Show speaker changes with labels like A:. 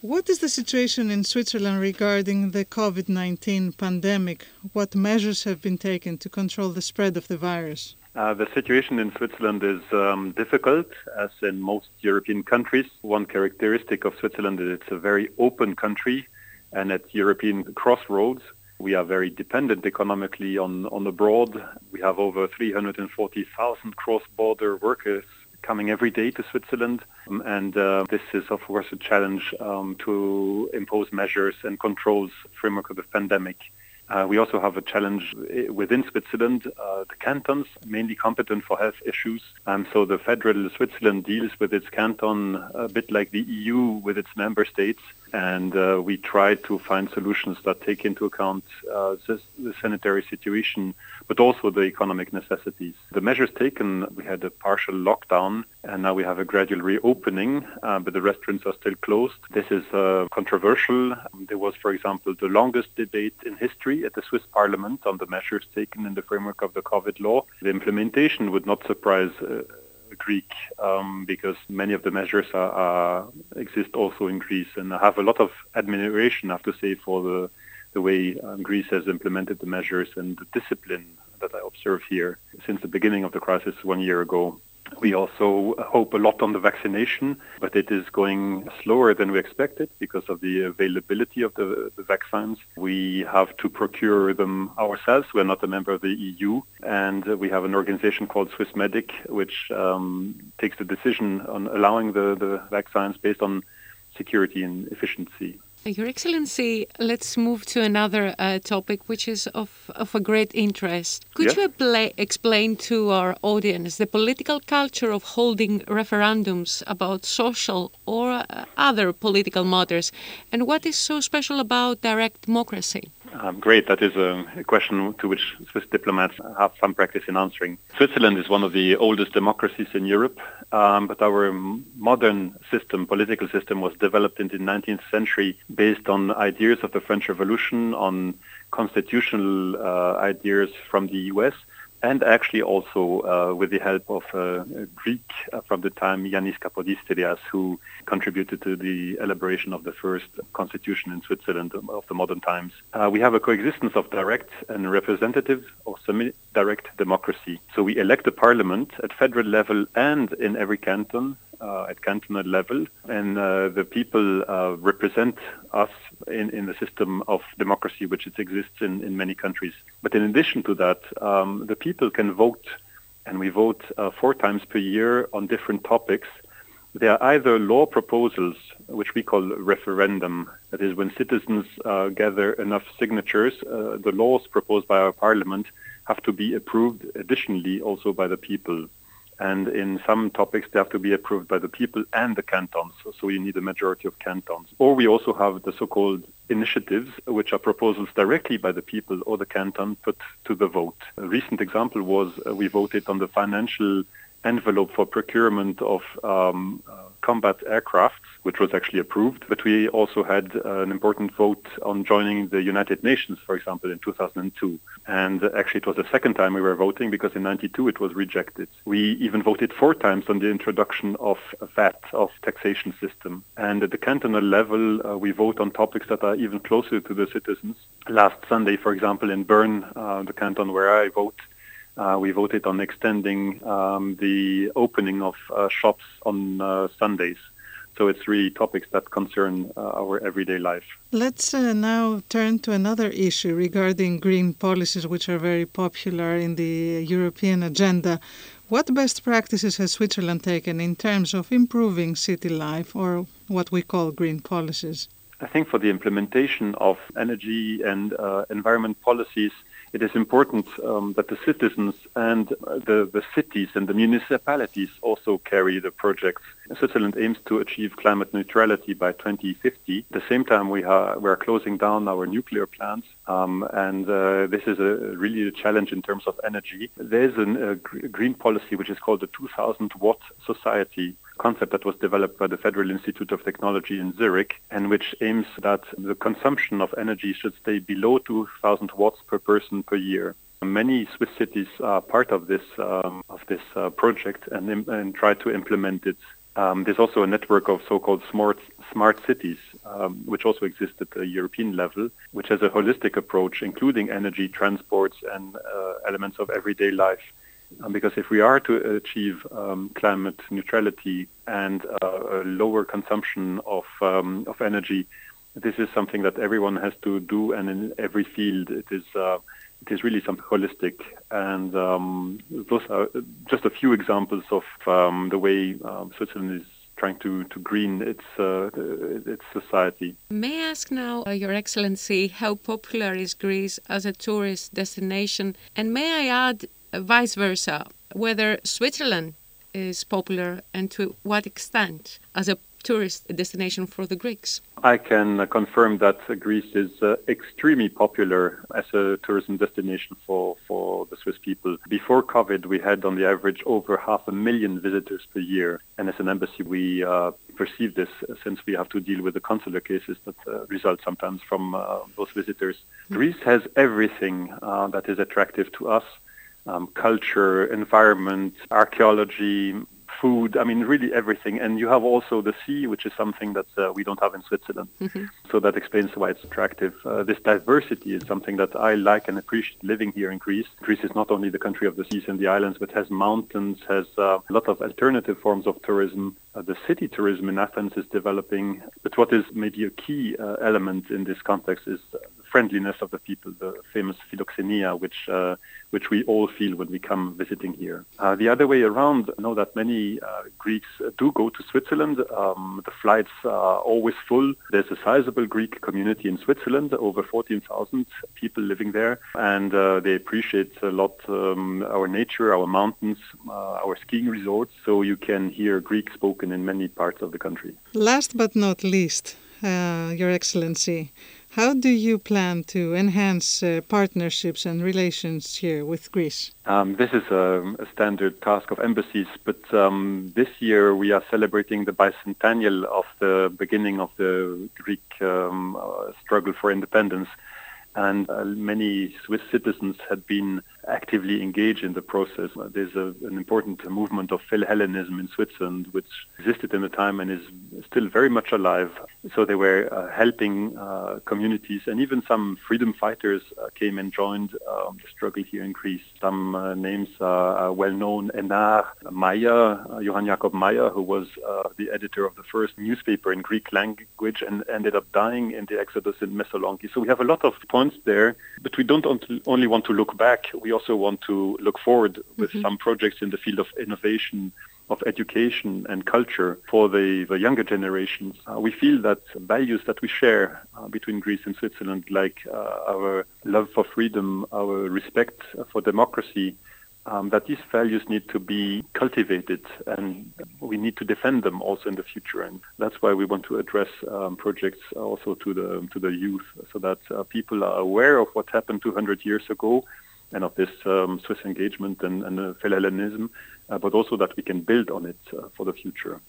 A: What is the situation in Switzerland regarding the COVID-19 pandemic? What measures have been taken to control the spread of the virus?
B: The situation in Switzerland is difficult, as in most European countries. One characteristic of Switzerland is it's a very open country, and at European crossroads, we are very dependent economically on abroad. We have over 340,000 cross-border workers coming every day to Switzerland, and this is, of course, a challenge to impose measures and controls framework of the pandemic. We also have a challenge within Switzerland. The cantons, mainly competent for health issues. So the federal Switzerland deals with its canton a bit like the EU with its member states. And we try to find solutions that take into account the sanitary situation, but also the economic necessities. The measures taken, we had a partial lockdown, and now we have a gradual reopening, but the restaurants are still closed. This is controversial. There was, for example, the longest debate in history at the Swiss Parliament on the measures taken in the framework of the COVID law. The implementation would not surprise Greek because many of the measures exist also in Greece, and I have a lot of admiration, I have to say, for the way Greece has implemented the measures and the discipline that I observe here since the beginning of the crisis 1 year ago. We also hope a lot on the vaccination, but it is going slower than we expected because of the availability of the vaccines. We have to procure them ourselves. We're not a member of the EU, and we have an organization called Swissmedic, which takes the decision on allowing the vaccines based on security and efficiency.
C: Your Excellency, let's move to another topic which is of a great interest. Could you explain to our audience the political culture of holding referendums about social or other political matters, and what is so special about direct democracy?
B: Great. That is a question to which Swiss diplomats have some practice in answering. Switzerland is one of the oldest democracies in Europe, but our modern political system, was developed in the 19th century based on ideas of the French Revolution, on constitutional ideas from the US, and actually also with the help of a Greek from the time, Yannis Kapodistrias, who contributed to the elaboration of the first constitution in Switzerland of the modern times. We have a coexistence of direct and representative or semi-direct democracy. So we elect a parliament at federal level and in every canton, at cantonal level, and the people represent us in the system of democracy which exists in many countries. But in addition to that, the people can vote, and we vote 4 times per year on different topics. There are either law proposals, which we call referendum, that is when citizens gather enough signatures, the laws proposed by our parliament have to be approved additionally also by the people. And in some topics, they have to be approved by the people and the cantons. So you need a majority of cantons. Or we also have the so-called initiatives, which are proposals directly by the people or the canton put to the vote. A recent example was we voted on the financial envelope for procurement of combat aircraft, which was actually approved. But we also had an important vote on joining the United Nations, for example, in 2002. And actually, it was the second time we were voting because in 1992 it was rejected. We even voted 4 times on the introduction of VAT, of taxation system. And at the cantonal level, we vote on topics that are even closer to the citizens. Last Sunday, for example, in Bern, the canton where I vote, we voted on extending the opening of shops on Sundays. So it's really topics that concern our everyday life.
A: Let's now turn to another issue regarding green policies, which are very popular in the European agenda. What best practices has Switzerland taken in terms of improving city life, or what we call green policies?
B: I think for the implementation of energy and environment policies, it is important that the citizens and the cities and the municipalities also carry the projects. Switzerland aims to achieve climate neutrality by 2050. At the same time, we are closing down our nuclear plants, and this is really a challenge in terms of energy. There is a green policy which is called the 2,000-watt society concept that was developed by the Federal Institute of Technology in Zurich, and which aims that the consumption of energy should stay below 2,000 watts per person per year. Many Swiss cities are part of this project and try to implement it. There's also a network of so-called smart cities, which also exist at the European level, which has a holistic approach, including energy, transports, and elements of everyday life. Because if we are to achieve climate neutrality and a lower consumption of energy, this is something that everyone has to do, and in every field it is really something holistic. And those are just a few examples of the way Switzerland is trying to green its society.
C: May I ask now, Your Excellency, how popular is Greece as a tourist destination? And may I add, vice versa, whether Switzerland is popular and to what extent as a tourist destination for the Greeks?
B: I can confirm that Greece is extremely popular as a tourism destination for the Swiss people. Before COVID, we had on the average over 500,000 visitors per year. And as an embassy, we perceive this since we have to deal with the consular cases that result sometimes from those visitors. Greece has everything that is attractive to us. Culture, environment, archaeology, food, really everything. And you have also the sea, which is something that we don't have in Switzerland. Mm-hmm. So that explains why it's attractive. This diversity is something that I like and appreciate living here in Greece. Greece is not only the country of the seas and the islands, but has mountains, has a lot of alternative forms of tourism. The city tourism in Athens is developing. But what is maybe a key element in this context is friendliness of the people, the famous philoxenia, which we all feel when we come visiting here. The other way around, I know that many Greeks do go to Switzerland. The flights are always full. There's a sizable Greek community in Switzerland, over 14,000 people living there, and they appreciate a lot our nature, our mountains, our skiing resorts, so you can hear Greek spoken in many parts of the country.
A: Last but not least, Your Excellency, how do you plan to enhance partnerships and relations here with Greece?
B: This is a standard task of embassies, but this year we are celebrating the bicentennial of the beginning of the Greek struggle for independence. And many Swiss citizens had been actively engaged in the process. There's an important movement of Philhellenism in Switzerland, which existed in the time and is still very much alive. So they were helping communities, and even some freedom fighters came and joined the struggle here in Greece. Some names are well known: Enar, Meyer, Johann Jakob Meyer, who was the editor of the first newspaper in Greek language and ended up dying in the exodus in Messalonki. So we have a lot of points there, but we don't only want to look back, we also want to look forward with some projects in the field of innovation, of education and culture for the younger generations. We feel that values that we share between Greece and Switzerland, like our love for freedom, our respect for democracy, that these values need to be cultivated, and we need to defend them also in the future. And that's why we want to address projects also to the youth, so that people are aware of what happened 200 years ago and of this Swiss engagement and Philhellenism, but also that we can build on it for the future.